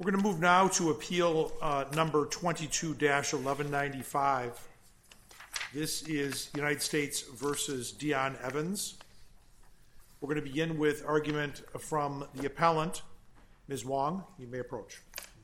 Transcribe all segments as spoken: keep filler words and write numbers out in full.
We're going to move now to appeal uh, number twenty-two dash eleven ninety-five. This is United States versus Dion Evans. We're going to begin with argument from the appellant. Miz Wong, you may approach.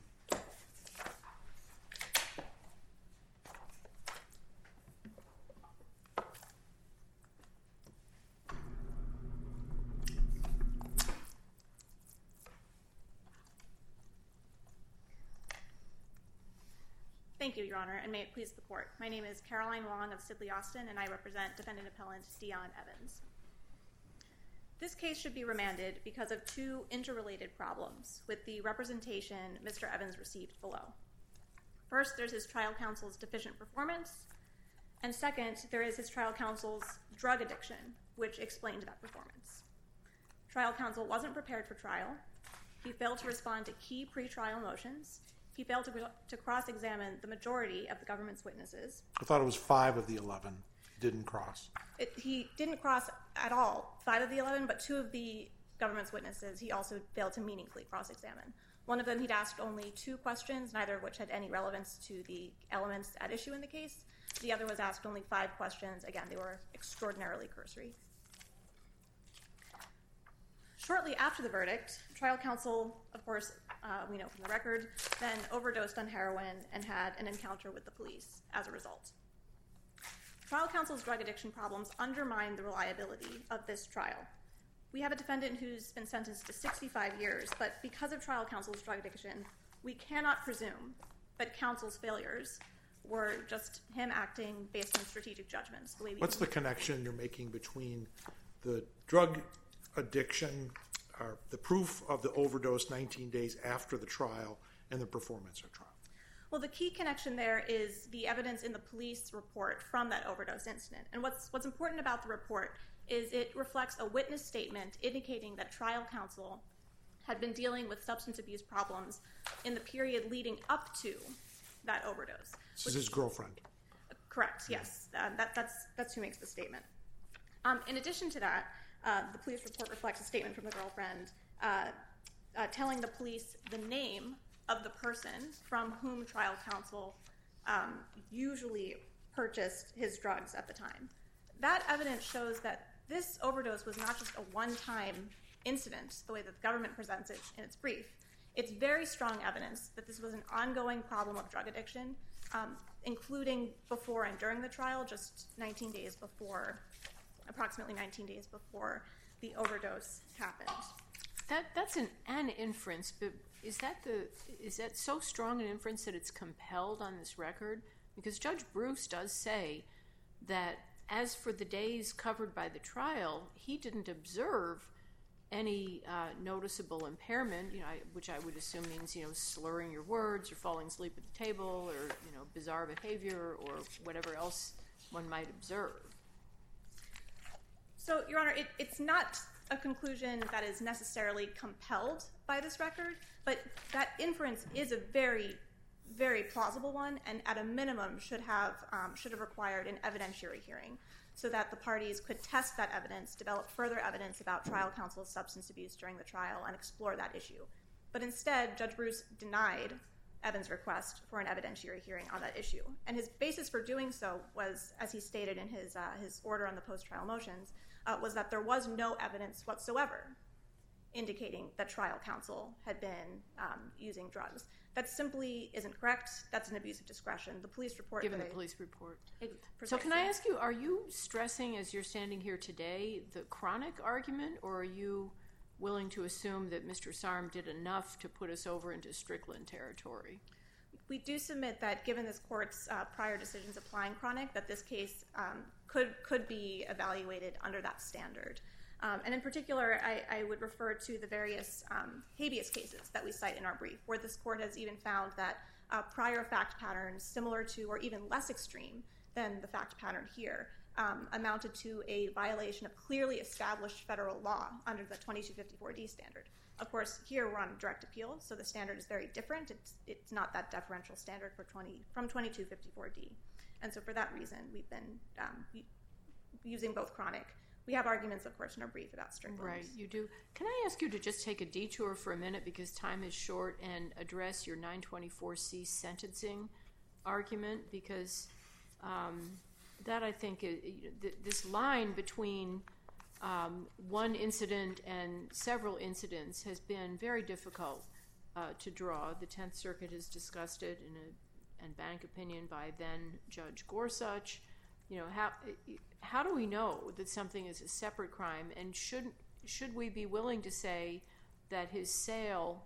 Thank you, Your Honor, and may it please the Court. My name is Caroline Wong of Sidley Austin, and I represent defendant appellant Dion Evans. This case should be remanded because of two interrelated problems with the representation Mister Evans received below. First, there's his trial counsel's deficient performance, and second, there is his trial counsel's drug addiction, which explained that performance. Trial counsel wasn't prepared for trial. He failed to respond to key pretrial motions. He failed to, to cross-examine the majority of the government's witnesses. I thought it was five of the eleven didn't cross. It, he didn't cross at all five of the eleven, but two of the government's witnesses he also failed to meaningfully cross-examine. One of them he'd asked only two questions, neither of which had any relevance to the elements at issue in the case. The other was asked only five questions. Again, they were extraordinarily cursory. Shortly after the verdict, trial counsel, of course, uh, we know from the record, then overdosed on heroin and had an encounter with the police as a result. Trial counsel's drug addiction problems undermine the reliability of this trial. We have a defendant who's been sentenced to sixty-five years, but because of trial counsel's drug addiction, we cannot presume that counsel's failures were just him acting based on strategic judgments. The way we What's the connection you're making between the drug addiction, or the proof of the overdose nineteen days after the trial, and the performance of trial? Well, the key connection there is the evidence in the police report from that overdose incident. And what's what's important about the report is it reflects a witness statement indicating that trial counsel had been dealing with substance abuse problems in the period leading up to that overdose. This is his girlfriend. Correct, yes. Uh, that, that's, that's who makes the statement. Um, in addition to that, uh, the police report reflects a statement from the girlfriend uh, uh, telling the police the name of the person from whom trial counsel um, usually purchased his drugs at the time. That evidence shows that this overdose was not just a one-time incident, the way that the government presents it in its brief. It's very strong evidence that this was an ongoing problem of drug addiction, um, including before and during the trial, just nineteen days before, approximately nineteen days before the overdose happened. That that's an an inference, but is that the is that so strong an inference that it's compelled on this record? Because Judge Bruce does say that as for the days covered by the trial, he didn't observe any uh, noticeable impairment, you know, I, which I would assume means, you know, slurring your words or falling asleep at the table or, you know, bizarre behavior or whatever else one might observe. So, Your Honor, it, it's not a conclusion that is necessarily compelled by this record, but that inference is a very, very plausible one, and at a minimum should have um, should have required an evidentiary hearing so that the parties could test that evidence, develop further evidence about trial counsel's substance abuse during the trial, and explore that issue. But instead, Judge Bruce denied Evans' request for an evidentiary hearing on that issue. And his basis for doing so was, as he stated in his, uh, his order on the post-trial motions, uh, was that there was no evidence whatsoever indicating that trial counsel had been um, using drugs. That simply isn't correct. That's an abuse of discretion. The police report... Given the police report. It, so can I ask you, are you stressing, as you're standing here today, the chronic argument, or are you willing to assume that Mister Sarm did enough to put us over into Strickland territory? We do submit that, given this court's uh, prior decisions applying chronic, that this case um, could, could be evaluated under that standard. Um, and in particular, I, I would refer to the various um, habeas cases that we cite in our brief, where this court has even found that uh, prior fact patterns similar to or even less extreme than the fact pattern here um, amounted to a violation of clearly established federal law under the twenty-two fifty-four D standard. Of course, here we're on direct appeal, so the standard is very different. It's, it's not that deferential standard for twenty, from twenty-two fifty-four D. And so for that reason, we've been um, using both chronic we have arguments, of course, in our brief about Strickland. Right, you do. Can I ask you to just take a detour for a minute because time is short and address your nine twenty-four C sentencing argument? Because um, that, I think, is, this line between um, one incident and several incidents has been very difficult uh, to draw. The Tenth Circuit has discussed it in a and bank opinion by then Judge Gorsuch. You know, how how do we know that something is a separate crime, and should should we be willing to say that his sale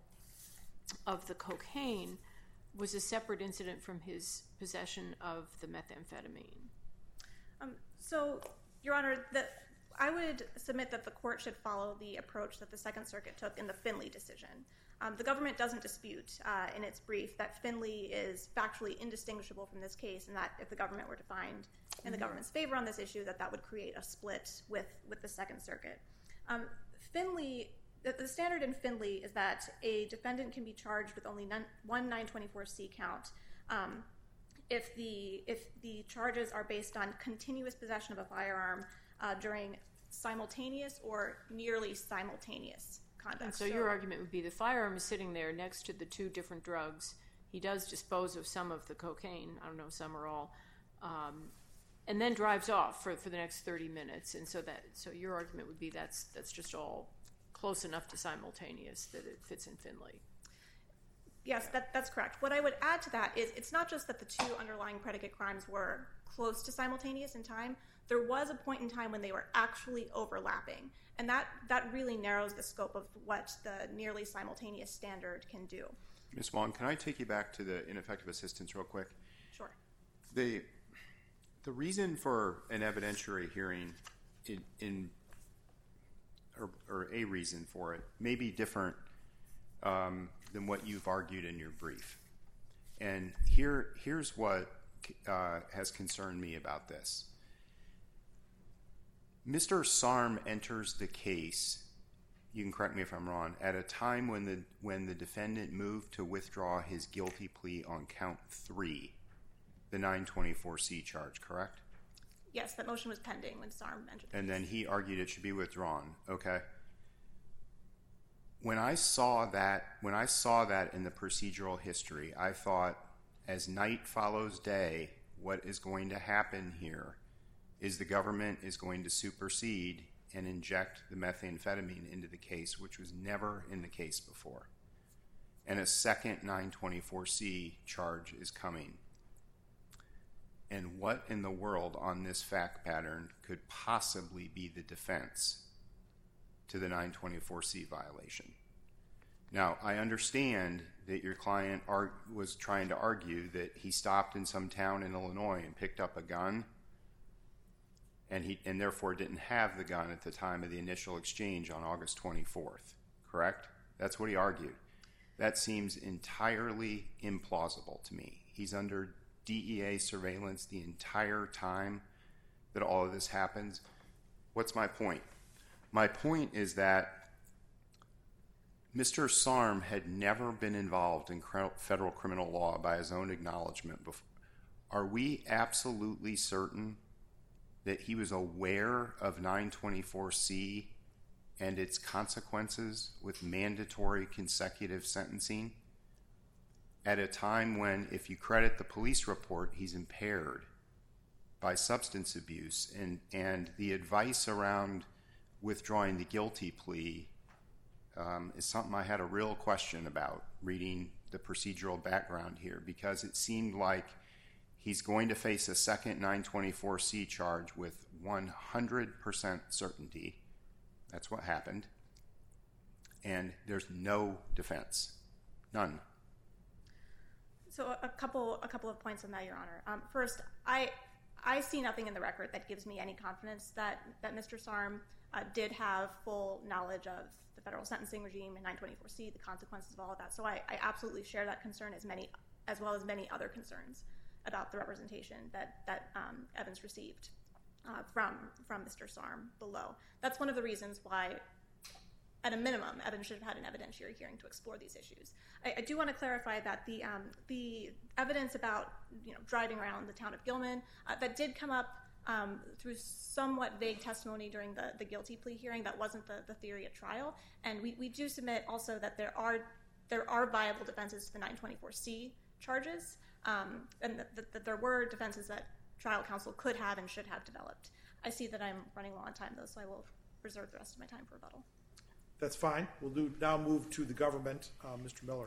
of the cocaine was a separate incident from his possession of the methamphetamine? Um, so, Your Honor, the, I would submit that the court should follow the approach that the Second Circuit took in the Finley decision. Um, the government doesn't dispute uh, in its brief that Finley is factually indistinguishable from this case, and that if the government were to find in the government's favor on this issue, that that would create a split with, with the Second Circuit. Um, Finley, the, the standard in Finley is that a defendant can be charged with only none, one nine twenty-four C count um, if the if the charges are based on continuous possession of a firearm uh, during simultaneous or nearly simultaneous conduct. And so, so your argument would be the firearm is sitting there next to the two different drugs. He does dispose of some of the cocaine, I don't know, some or all, um, and then drives off for, for the next thirty minutes. And so that so your argument would be that's that's just all close enough to simultaneous that it fits in Finley. Yes, that, that's correct. What I would add to that is it's not just that the two underlying predicate crimes were close to simultaneous in time. There was a point in time when they were actually overlapping, and that, that really narrows the scope of what the nearly simultaneous standard can do. Miz Wong, can I take you back to the ineffective assistance real quick? Sure. The the reason for an evidentiary hearing in, in or, or a reason for it may be different um, than what you've argued in your brief. And here here's what uh, has concerned me about this. Mister Sarm enters the case, you can correct me if I'm wrong, at a time when the when the defendant moved to withdraw his guilty plea on count three, the nine twenty-four C charge, correct? Yes, that motion was pending when Sarm entered the And case. then he argued it should be withdrawn. Okay. When I saw that, when I saw that in the procedural history, I thought, as night follows day, what is going to happen here is the government is going to supersede and inject the methamphetamine into the case, which was never in the case before. And a second nine twenty-four C charge is coming. And what in the world on this fact pattern could possibly be the defense to the nine twenty-four C violation? Now, I understand that your client arg- was trying to argue that he stopped in some town in Illinois and picked up a gun, and he and therefore didn't have the gun at the time of the initial exchange on August twenty-fourth, correct? That's what he argued. That seems entirely implausible to me. He's under D E A surveillance the entire time that all of this happens. What's my point? My point is that Mister Sarm had never been involved in federal criminal law by his own acknowledgement before. Are we absolutely certain that he was aware of nine twenty-four C and its consequences with mandatory consecutive sentencing at a time when, if you credit the police report, he's impaired by substance abuse, and, and the advice around withdrawing the guilty plea um, is something I had a real question about reading the procedural background here, because it seemed like he's going to face a second nine twenty-four C charge with one hundred percent certainty. That's what happened. And there's no defense. None. So a couple a couple of points on that, Your Honor. Um, first, I I see nothing in the record that gives me any confidence that, that Mister Sarm uh, did have full knowledge of the federal sentencing regime and nine twenty-four C, the consequences of all of that. So I, I absolutely share that concern as many as well as many other concerns about the representation that, that um, Evans received uh, from, from Mister Sarm below. That's one of the reasons why, at a minimum, Evans should have had an evidentiary hearing to explore these issues. I, I do want to clarify that the um, the evidence about you know driving around the town of Gilman, uh, that did come up um, through somewhat vague testimony during the, the guilty plea hearing. That wasn't the, the theory at trial. And we, we do submit also that there are there are viable defenses to the nine twenty-four C charges, um, and that, that, that there were defenses that trial counsel could have and should have developed. I see that I'm running low on time, though, so I will reserve the rest of my time for rebuttal. That's fine. We'll do now move to the government. Uh, Mister Miller.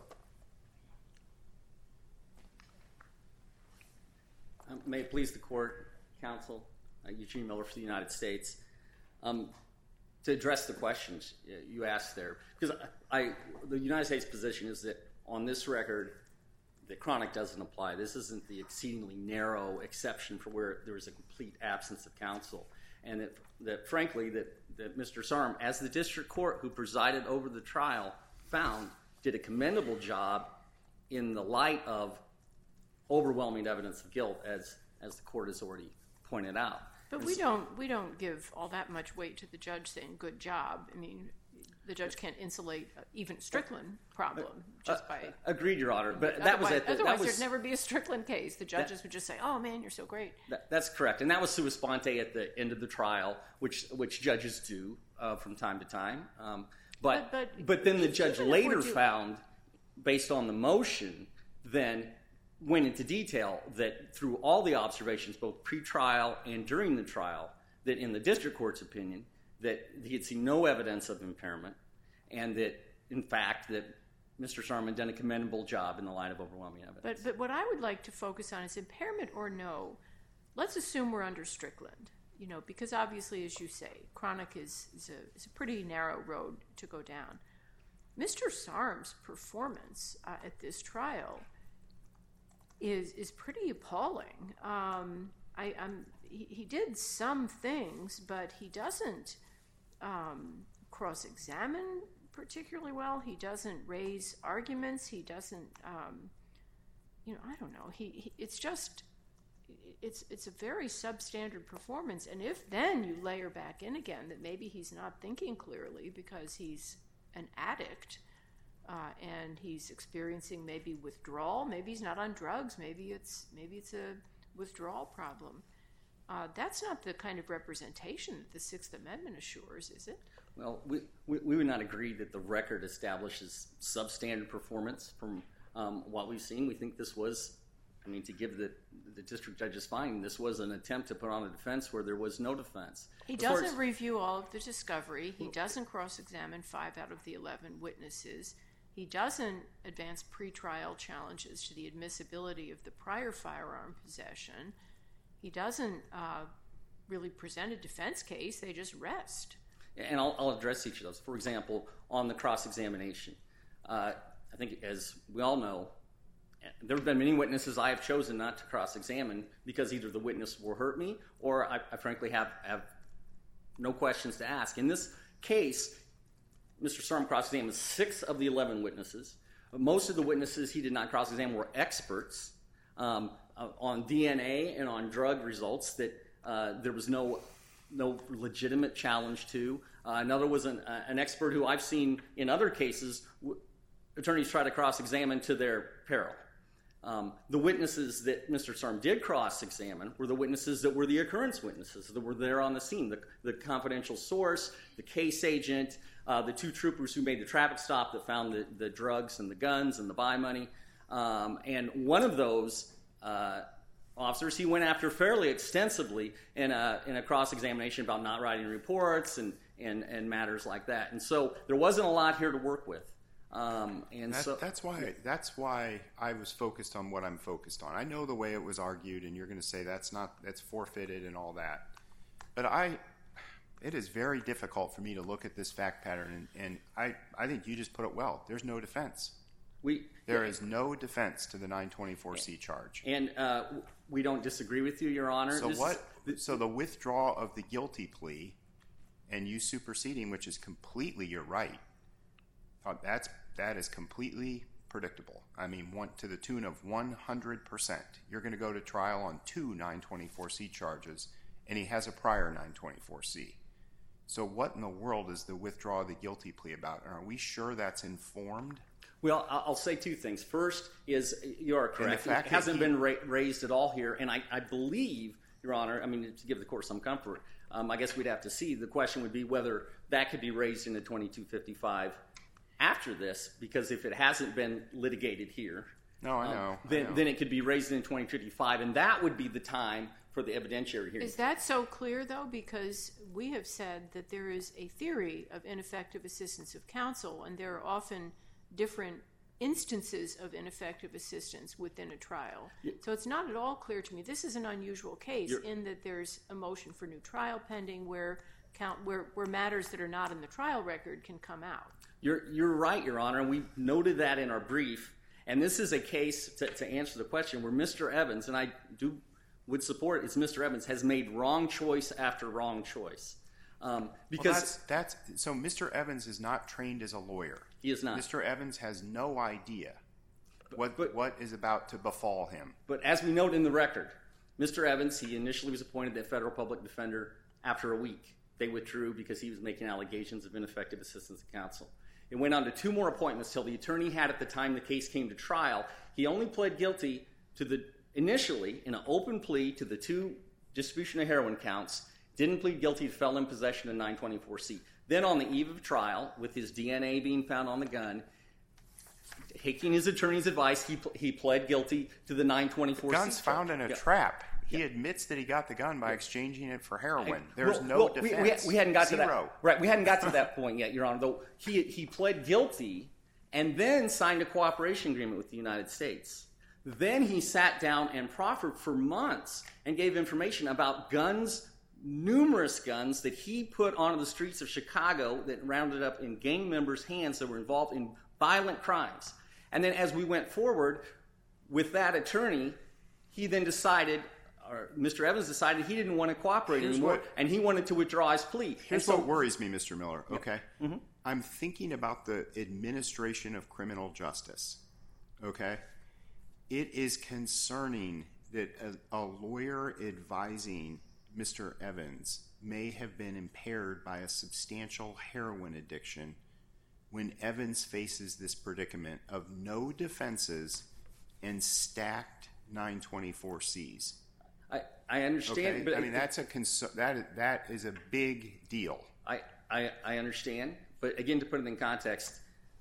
Um, may it please the court, counsel, uh, Eugene Miller for the United States. Um, to address the questions you asked there, because I, I, the United States position is that on this record, that chronic doesn't apply. This isn't the exceedingly narrow exception for where there is a complete absence of counsel. And that, that frankly, that, that Mister Sarm, as the district court who presided over the trial, found, did a commendable job in the light of overwhelming evidence of guilt, as as the court has already pointed out. But And we so- don't we don't give all that much weight to the judge saying good job. I mean, the judge can't insulate uh, even Strickland problem just by. Uh, agreed, Your Honor. But that was otherwise, at the, otherwise that was, there'd never be a Strickland case. The judges would just say, "Oh man, you're so great." That, that's correct, and that was sua sponte at the end of the trial, which which judges do uh, from time to time. Um, but, But- but but then the even judge if we're later do- found, based on the motion, then went into detail that through all the observations, both pre-trial and during the trial, that in the district court's opinion, that he had seen no evidence of impairment, and that in fact that Mister Sarm had done a commendable job in the light of overwhelming evidence. But but what I would like to focus on is impairment or no. Let's assume we're under Strickland, you know, because obviously, as you say, chronic is is a, is a pretty narrow road to go down. Mister Sarm's performance uh, at this trial is is pretty appalling. Um, I, I'm he, he did some things, but he doesn't um, cross-examine particularly well. He doesn't raise arguments. He doesn't, um, you know, I don't know. He, he it's just it's it's a very substandard performance. And if then you layer back in again that maybe he's not thinking clearly because he's an addict. Uh, and he's experiencing maybe withdrawal. Maybe he's not on drugs. Maybe it's maybe it's a withdrawal problem. Uh, that's not the kind of representation that the Sixth Amendment assures, is it? Well, we, we, we would not agree that the record establishes substandard performance from um, what we've seen. We think this was, I mean, to give the, the district judge's finding, this was an attempt to put on a defense where there was no defense. He As far doesn't as- review all of the discovery. He doesn't cross-examine five out of the eleven witnesses. He doesn't advance pretrial challenges to the admissibility of the prior firearm possession. He doesn't uh, really present a defense case. They just rest. And I'll, I'll address each of those. For example, on the cross-examination, uh, I think as we all know, there have been many witnesses I have chosen not to cross-examine because either the witness will hurt me or I, I frankly have, have no questions to ask. In this case, Mister Sarm cross-examined six of the eleven witnesses. Most of the witnesses he did not cross-examine were experts um, uh, on D N A and on drug results that uh, there was no no legitimate challenge to. Uh, another was an, uh, an expert who I've seen in other cases, w- attorneys try to cross-examine to their peril. Um, the witnesses that Mister Sarm did cross-examine were the witnesses that were the occurrence witnesses that were there on the scene, the, the confidential source, the case agent, uh, the two troopers who made the traffic stop that found the, the drugs and the guns and the buy money. Um, and one of those uh, officers he went after fairly extensively in a, in a cross-examination about not writing reports and, and, and matters like that. And so there wasn't a lot here to work with. Um, and That, so that's why that's why I was focused on what I'm focused on. I know the way it was argued, and you're going to say that's not that's forfeited and all that. But I, it is very difficult for me to look at this fact pattern, and, and I, I think you just put it well. There's no defense. we There is no defense to the nine twenty-four C charge. and uh, we don't disagree with you, Your Honor. So This is- what? So the withdrawal of the guilty plea, and you superseding, which is completely your right. Uh, that's that is completely predictable. I mean, one, to the tune of one hundred percent. You're going to go to trial on two nine twenty-four C charges, and he has a prior nine twenty-four C. So what in the world is the withdrawal of the guilty plea about? Are we sure that's informed? Well, I- I'll say two things. First is you are correct. fact It that hasn't he- been ra- raised at all here, and I, I believe Your Honor, I mean, to give the court some comfort, um, I guess we'd have to see. The question would be whether that could be raised in the twenty-two fifty-five after this, because if it hasn't been litigated here, no, I know, um, then, I know. then it could be raised in twenty fifty-five, and that would be the time for the evidentiary hearing. Is that so clear, though? Because we have said that there is a theory of ineffective assistance of counsel, and there are often different instances of ineffective assistance within a trial. Yeah. So it's not at all clear to me. This is an unusual case You're, in that there's a motion for new trial pending where count where, where matters that are not in the trial record can come out. You're, you're right, Your Honor, and we noted that in our brief. And this is a case, to, to answer the question, where Mister Evans, and I do would support it, is Mister Evans has made wrong choice after wrong choice. Um, because well, that's, that's so Mister Evans is not trained as a lawyer. He is not. Mister Evans has no idea what but, what is about to befall him. But as we note in the record, Mister Evans, he initially was appointed the federal public defender after a week. They withdrew because he was making allegations of ineffective assistance of counsel. It went on to two more appointments till the attorney had at the time the case came to trial. He only pled guilty to the initially in an open plea to the two distribution of heroin counts, didn't plead guilty to felon possession of nine twenty-four C. Then on the eve of trial, with his D N A being found on the gun, taking his attorney's advice, he he pled guilty to the nine twenty-four C. The gun's found in a yeah. trap. He yeah. admits that he got the gun by yeah. exchanging it for heroin. I, There's well, no well, defense. We, we, we hadn't got Zero. to that. Right, we hadn't got to that point yet, Your Honor. Though he he pled guilty and then signed a cooperation agreement with the United States. Then he sat down and proffered for months and gave information about guns, numerous guns that he put onto the streets of Chicago that rounded up in gang members' hands that were involved in violent crimes. And then as we went forward with that attorney, he then decided, or Mister Evans decided he didn't want to cooperate Here's anymore, what, and he wanted to withdraw his plea. Here's so, what worries me, Mister Miller, okay? Yeah. Mm-hmm. I'm thinking about the administration of criminal justice, okay? It is concerning that a, a lawyer advising Mister Evans may have been impaired by a substantial heroin addiction when Evans faces this predicament of no defenses and stacked nine twenty-four C's. I, I understand. Okay? But I mean, that's a concern. That, that is a big deal. I, I, I understand. But again, to put it in context,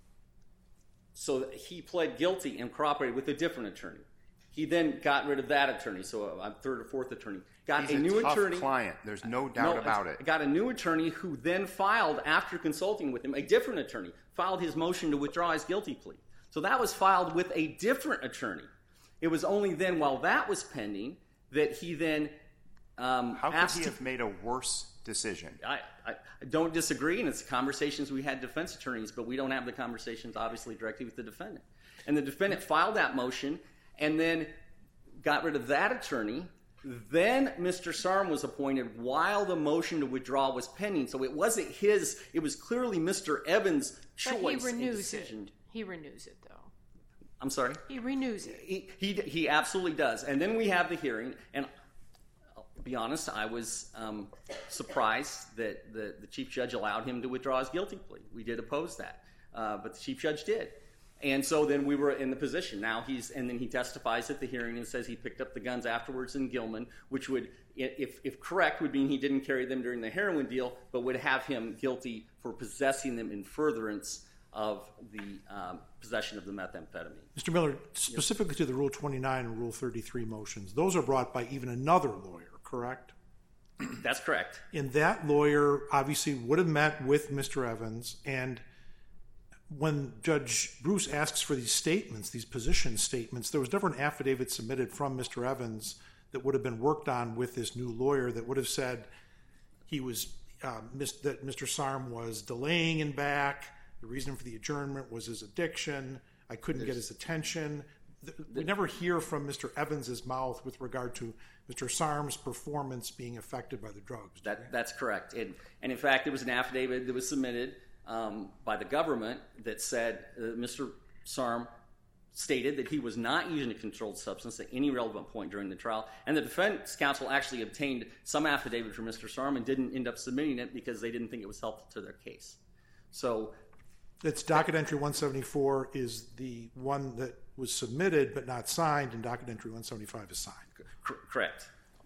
so he pled guilty and cooperated with a different attorney. He then got rid of that attorney, so I'm third or fourth attorney. Got He's a, a new tough attorney. client. There's no doubt no, about it. Got a new attorney who then filed, after consulting with him, a different attorney, filed his motion to withdraw his guilty plea. So that was filed with a different attorney. It was only then, while that was pending, that he then um, How could asked he to, have made a worse decision? I, I don't disagree, and it's conversations we had defense attorneys, but we don't have the conversations, obviously, directly with the defendant. And the defendant filed that motion and then got rid of that attorney. Then Mister Sarm was appointed while the motion to withdraw was pending. So it wasn't his, it was clearly Mister Evans' choice. But he renews decision. it. He renews it, though. I'm sorry? He renews it. He, he, he absolutely does. And then we have the hearing, and I'll be honest, I was um, surprised that the, the chief judge allowed him to withdraw his guilty plea. We did oppose that, uh, but the chief judge did. And so then we were in the position. Now he's, and then he testifies at the hearing and says he picked up the guns afterwards in Gilman, which would, if, if correct, would mean he didn't carry them during the heroin deal, but would have him guilty for possessing them in furtherance of the um, possession of the methamphetamine. Mister Miller, specifically yes. to the Rule twenty-nine and Rule thirty-three motions, those are brought by even another lawyer, correct? That's correct. And that lawyer obviously would have met with Mister Evans, and when Judge Bruce asks for these statements, these position statements, there was never an affidavit submitted from Mister Evans that would have been worked on with this new lawyer that would have said he was uh, mis- that Mister Sarm was delaying in back. The reason for the adjournment was his addiction. I couldn't There's, get his attention. We never hear from Mister Evans's mouth with regard to Mister Sarm's performance being affected by the drugs. That, that's correct. And, and in fact, there was an affidavit that was submitted um, by the government that said uh, Mister Sarm stated that he was not using a controlled substance at any relevant point during the trial. And the defense counsel actually obtained some affidavit from Mister Sarm and didn't end up submitting it because they didn't think it was helpful to their case. So it's docket entry one seventy-four is the one that was submitted but not signed, and docket entry one seventy-five is signed. C- correct.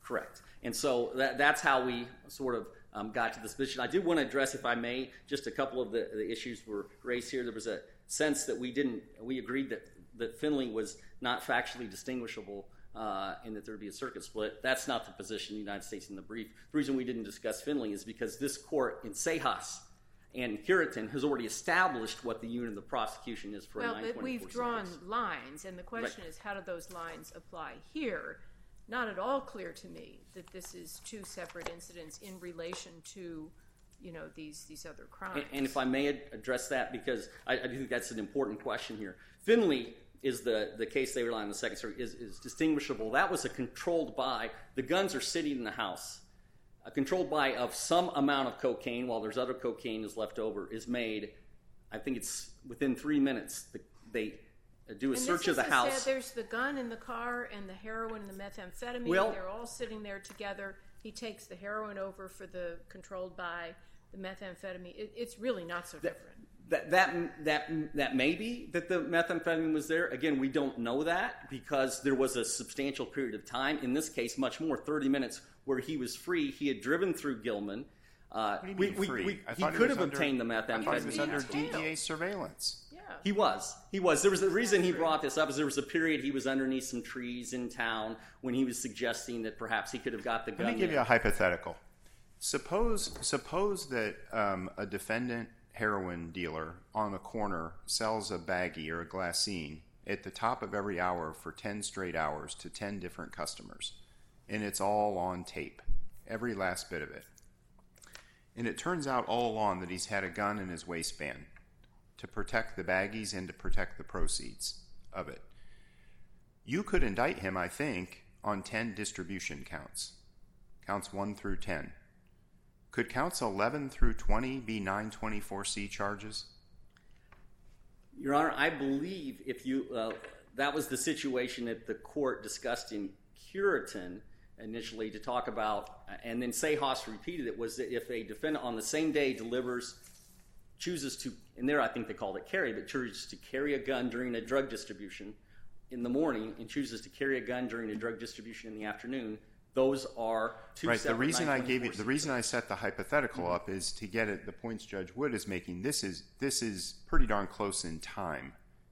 Correct. And so that, that's how we sort of um, got to this position. I do want to address, if I may, just a couple of the, the issues were raised here. There was a sense that we didn't, we agreed that, that Finley was not factually distinguishable uh, and that there would be a circuit split. That's not the position of the United States in the brief. The reason we didn't discuss Finley is because this court in Sejas and Curitin has already established what the unit of the prosecution is for well, a nine twenty-four Well, we've drawn case. lines, and the question Right. is, how do those lines apply here? Not at all clear to me that this is two separate incidents in relation to, you know, these these other crimes. And, and if I may ad- address that, because I, I do think that's an important question here. Finley is the, the case they rely on in the Second Circuit, is, is distinguishable. That was a controlled buy. The guns are sitting in the house. A controlled buy of some amount of cocaine, while there's other cocaine is left over, is made. I think it's within three minutes. The, they do a And search this of the is house. Said, there's the gun in the car and the heroin and the methamphetamine. Well- They're all sitting there together. He takes the heroin over for the controlled buy, the methamphetamine. It, it's really not so different. That, that that that may be that the methamphetamine was there. Again, we don't know that because there was a substantial period of time. In this case, much more, thirty minutes, where he was free. He had driven through Gilman. Uh, What do you we, mean we, free? we, I he thought he could was have under- obtained the I thought he was methamphetamine. under Jail. D D A surveillance. Yeah. He was. He was. There was a reason he brought this up. Is there was a period he was underneath some trees in town when he was suggesting that perhaps he could have got the gun. Let me give there. you a hypothetical. Suppose suppose that um, a defendant heroin dealer on a corner sells a baggie or a glassine at the top of every hour for ten straight hours to ten different customers, and it's all on tape, every last bit of it. And it turns out all along that he's had a gun in his waistband to protect the baggies and to protect the proceeds of it. You could indict him, I think, on ten distribution counts, counts one through ten. Could counts eleven through twenty be nine twenty-four C charges? Your Honor, I believe if you uh, that was the situation that the court discussed in Curitin initially to talk about, and then Sejas repeated it, was that if a defendant on the same day delivers, chooses to, and there I think they called it carry, but chooses to carry a gun during a drug distribution in the morning and chooses to carry a gun during a drug distribution in the afternoon, those are two Right. The separate reason I gave you, nine twenty-four the reason I set the hypothetical mm-hmm. up is to get at the points Judge Wood is making. This is this is pretty darn close in time,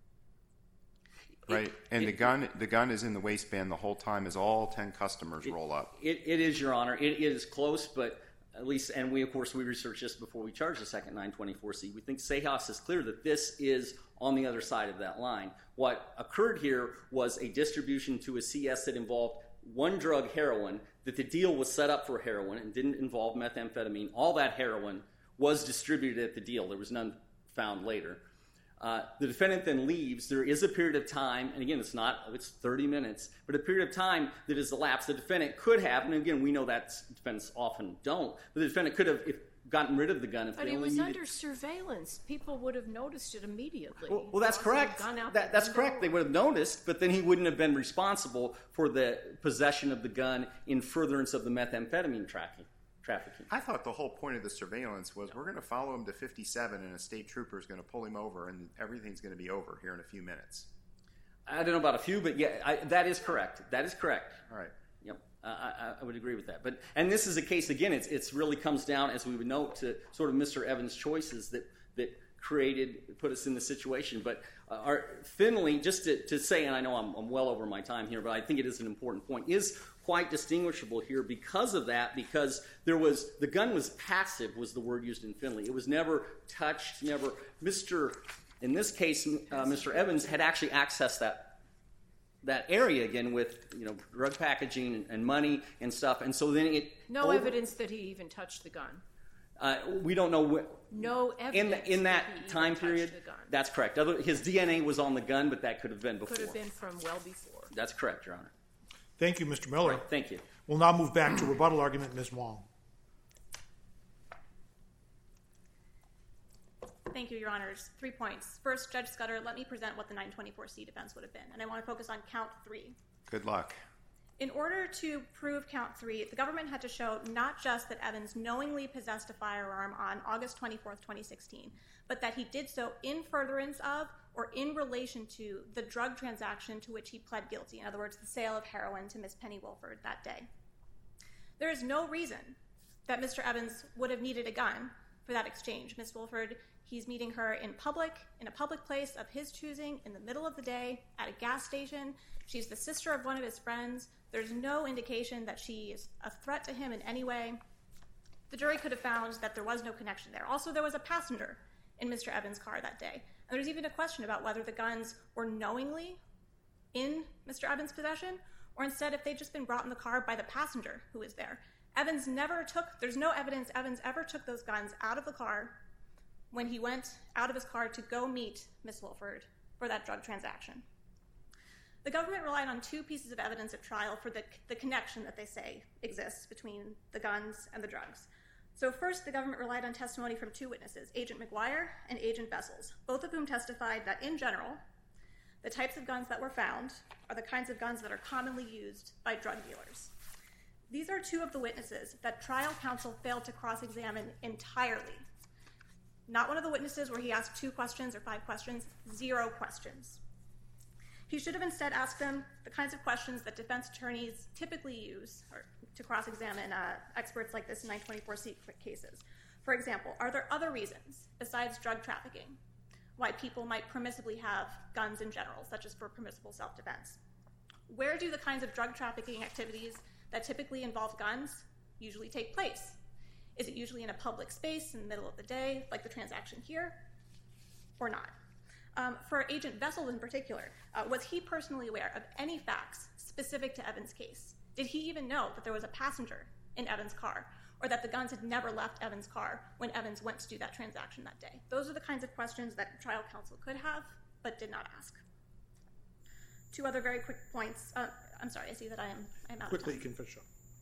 right? It, and it, the gun the gun is in the waistband the whole time as all ten customers it, roll up. It, it is, Your Honor. It, it is close, but at least, and we of course we researched this before we charged the second nine twenty-four C. We think Sejas is clear that this is on the other side of that line. What occurred here was a distribution to a C S that involved one drug, heroin, that the deal was set up for heroin and didn't involve methamphetamine. All that heroin was distributed at the deal. There was none found later. Uh, the defendant then leaves. There is a period of time, and again, it's not, it's thirty minutes, but a period of time that is elapsed. The defendant could have, and again, we know that defendants often don't, but the defendant could have if, gotten rid of the gun if But they he only was needed... under surveillance. People would have noticed it immediately. Well, well that's Tossing a correct. gun out That, the that's window. correct. They would have noticed, but then he wouldn't have been responsible for the possession of the gun in furtherance of the methamphetamine trafficking. trafficking. I thought the whole point of the surveillance was we're going to follow him to fifty-seven and a state trooper is going to pull him over and everything's going to be over here in a few minutes. I don't know about a few, but yeah, I, that is correct. That is correct. All right. Yep, uh, I, I would agree with that. But and this is a case again. It's it's really comes down, as we would note, to sort of Mister Evans' choices that that created put us in the situation. But uh, our Finley, just to, to say, and I know I'm, I'm well over my time here, but I think it is an important point, is quite distinguishable here because of that. Because there was the gun was passive, was the word used in Finley. It was never touched, never. Mister In this case, uh, Mister Evans had actually accessed that. that area again with, you know, drug packaging and, and money and stuff. And so then it... No over, evidence that he even touched the gun. Uh, we don't know... Wh- no evidence in, the, in that, that he time even period, touched the gun. That's correct. Other, his D N A was on the gun, but that could have been before. Could have been from well before. That's correct, Your Honor. Thank you, Mister Miller. Right, thank you. We'll now move back to rebuttal argument, Miz Wong. Thank you, Your Honors. Three points. First, Judge Scudder, let me present what the nine twenty-four C defense would have been, and I want to focus on count three. Good luck. In order to prove count three, the government had to show not just that Evans knowingly possessed a firearm on August twenty-fourth, twenty sixteen, but that he did so in furtherance of or in relation to the drug transaction to which he pled guilty. In other words, the sale of heroin to Miss Penny Wilford that day. There is no reason that Mister Evans would have needed a gun for that exchange. Miz Wolford, he's meeting her in public, in a public place of his choosing, in the middle of the day, at a gas station. She's the sister of one of his friends. There's no indication that she is a threat to him in any way. The jury could have found that there was no connection there. Also, there was a passenger in Mister Evans' car that day. And there's even a question about whether the guns were knowingly in Mister Evans' possession, or instead if they'd just been brought in the car by the passenger who was there. Evans never took, there's no evidence Evans ever took those guns out of the car when he went out of his car to go meet Miz Wolford for that drug transaction. The government relied on two pieces of evidence at trial for the, the connection that they say exists between the guns and the drugs. So first, the government relied on testimony from two witnesses, Agent McGuire and Agent Vessels, both of whom testified that in general, the types of guns that were found are the kinds of guns that are commonly used by drug dealers. These are two of the witnesses that trial counsel failed to cross-examine entirely. Not one of the witnesses where he asked two questions or five questions, zero questions. He should have instead asked them the kinds of questions that defense attorneys typically use or to cross-examine uh, experts like this in nine twenty-four C cases. For example, are there other reasons besides drug trafficking why people might permissibly have guns in general, such as for permissible self-defense? Where do the kinds of drug trafficking activities that typically involve guns usually take place? Is it usually in a public space in the middle of the day, like the transaction here, or not? Um, for Agent Vessels in particular, uh, was he personally aware of any facts specific to Evans' case? Did he even know that there was a passenger in Evans' car, or that the guns had never left Evans' car when Evans went to do that transaction that day? Those are the kinds of questions that trial counsel could have, but did not ask. Two other very quick points. Uh, I'm sorry, I see that I am I'm out Quickly, of time. you can finish up.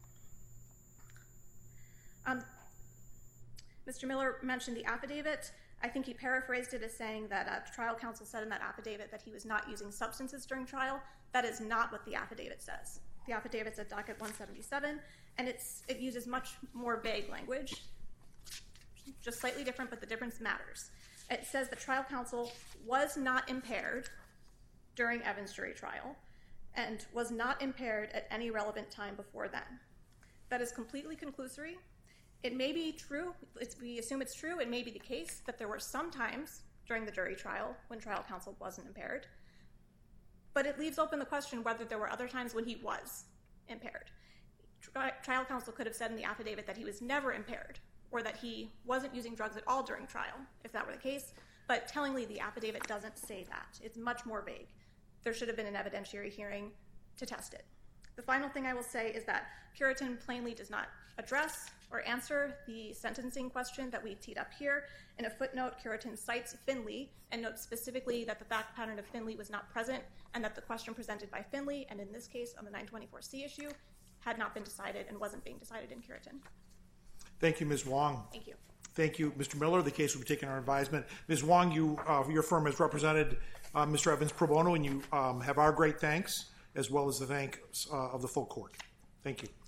Um, Mister Miller mentioned the affidavit. I think he paraphrased it as saying that uh, trial counsel said in that affidavit that he was not using substances during trial. That is not what the affidavit says. The affidavit's at docket one seventy-seven, and it's it uses much more vague language, just slightly different, but the difference matters. It says that trial counsel was not impaired during Evans' jury trial and was not impaired at any relevant time before then. That is completely conclusory. It may be true, it's, we assume it's true, it may be the case that there were some times during the jury trial when trial counsel wasn't impaired, but it leaves open the question whether there were other times when he was impaired. Tri- trial counsel could have said in the affidavit that he was never impaired, or that he wasn't using drugs at all during trial, if that were the case, but tellingly the affidavit doesn't say that. It's much more vague. There should have been an evidentiary hearing to test it. The final thing I will say is that Curitin plainly does not address or answer the sentencing question that we've teed up here. In a footnote, Curitin cites Finley and notes specifically that the fact pattern of Finley was not present and that the question presented by Finley, and in this case on the nine twenty-four C issue, had not been decided and wasn't being decided in Curitin. Thank you, Miz Wong. Thank you. Thank you, Mister Miller. The case will be taken under advisement. Miz Wong, you, uh, your firm has represented uh, Mister Evans pro bono, and you um, have our great thanks, as well as the thanks uh, of the full court. Thank you.